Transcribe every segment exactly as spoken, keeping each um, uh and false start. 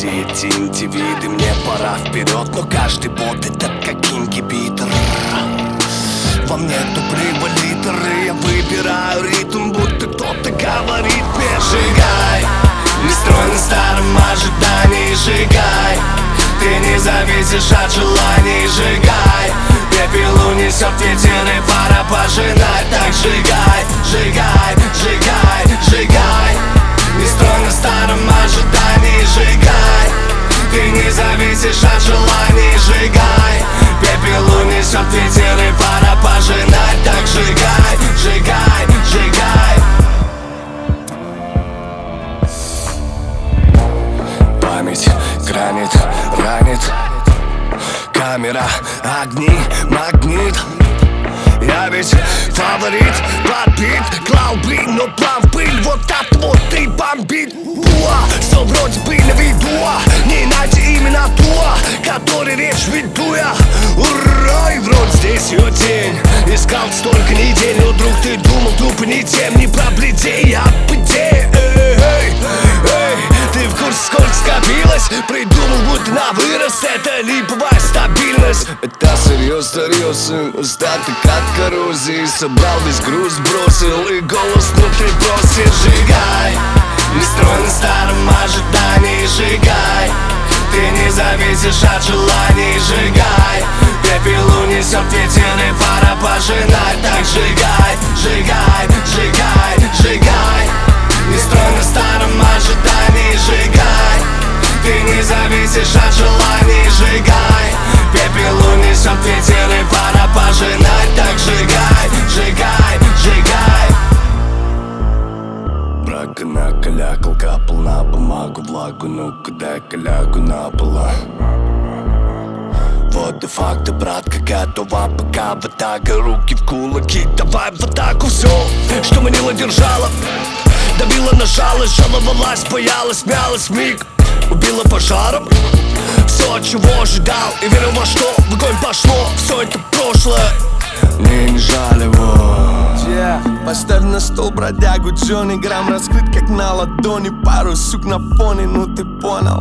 все эти индивиды. Мне пора вперед, но каждый бот это как ингибитор. Во мне тупливо литр, и я выбираю ритм, будто кто-то говорит мне: сжигай, не строй на старом ожидании, сжигай. Ты не зависишь от желаний, сжигай. Пепел унесет ветер и пора пожинать. Так сжигай, сжигай, сжигай, сжигай. Не строй на старом ожидании, сжигай. Ты не зависишь от желаний, сжигай. Пепел унесет ветер и пора пожинать. Так сжигай, сжигай, сжигай. Память гранит, ранит. Камера, огни, магнит. Я ведь фаворит, подбит, клал блин, но план в пыль. Вот так вот и бомбит. Буа, все вроде бы на виду, не иначе именно туа, который речь веду я. Ура, и вроде здесь ее тень. Искал столько недель, но вдруг ты думал тупо не тем. Не про бледей, а об идее. Эй, эй, эй, ты в курсе, сколько скопилось? Придумал, будто на вырост. Это липовая стабильность. Это серьез, серьезный остаток от коррозии. Собрал весь груз, бросил, и голос внутри просит: сжигай, не строй на старом ожидании, сжигай. Ты не зависишь от желаний, сжигай. Пепел унесет ветер и пора пожинать. Так сжигай, сжигай, сжигай, сжигай. Не строй на старом ожидании, сжигай. Ты не зависишь от желаний, сжигай. Пепел унесет ветер и пора пожинать. Так сжигай, сжигай, сжигай. Брага накалякал, капал на бумагу влагу. Ну-ка дай-ка лягу на пола. Вот и факты, братка, готова пока в атака. Руки в кулаки, давай в атаку. Все, что манило, держало, давила, нажалась, жаловалась, боялась, мялась миг. Убила пожаром все, чего ожидал, и верил во что в огонь пошло. Все это прошлое, мне не жаль его. Yeah. Поставь на стол бродягу Джонни, грамм раскрыт как на ладони. Пару сук на фоне, ну ты понял.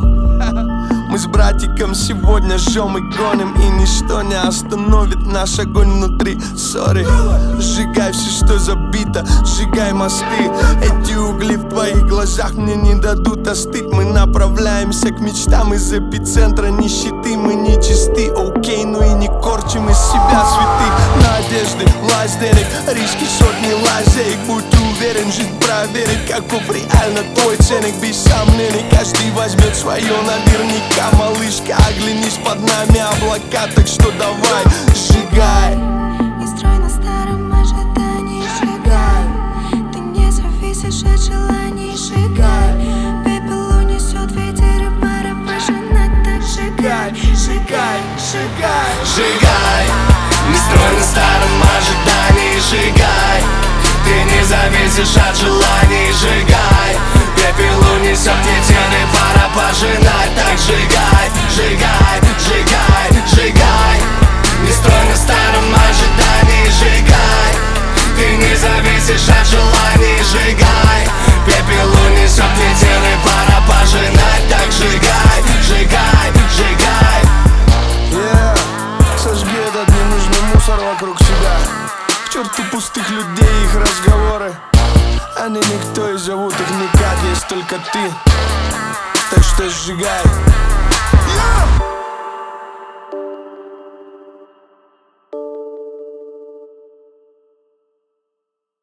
Мы с братиком сегодня жжем и гоним, и ничто не остановит наш огонь внутри. Сори, сжигай все, что забито, сжигай мосты. Эти угли в твоих глазах мне не дадут остыть. Мы направляемся к мечтам из эпицентра нищеты. Мы не чисты, окей, ну и не корчим из себя святых. Надежды, власть денег, риски, сотни лазеек. Будь уверен, жизнь проверит, каков реально твой ценник. Без сомнений, каждый возьмет свое наверняка. Малышка, оглянись, под нами облака. Так что давай, сжигай. Не строй на старом ожидании, сжигай. Ты не зависишь от желаний, сжигай. Пепел унесет ветер и пора пожинать. Так сжигай, сжигай, сжигай. Сжигай, не строй на старом ожидании, сжигай. Ты не зависишь от желаний, сжигай. Пепел унесет ветер и пора пожинать. Так сжигай, сжигай, сжигай, сжигай. Не строй на старом ожидании, сжигай. Ты не зависишь от желаний, сжигай. Пепел унесет ветер и пора пожинать. Так сжигай, сжигай, сжигай. Yeah. Сожги этот ненужный мусор вокруг себя. К черту пустых людей и их разговоры. Они никто и зовут их никак, есть только ты. Так что сжигай. Yeah.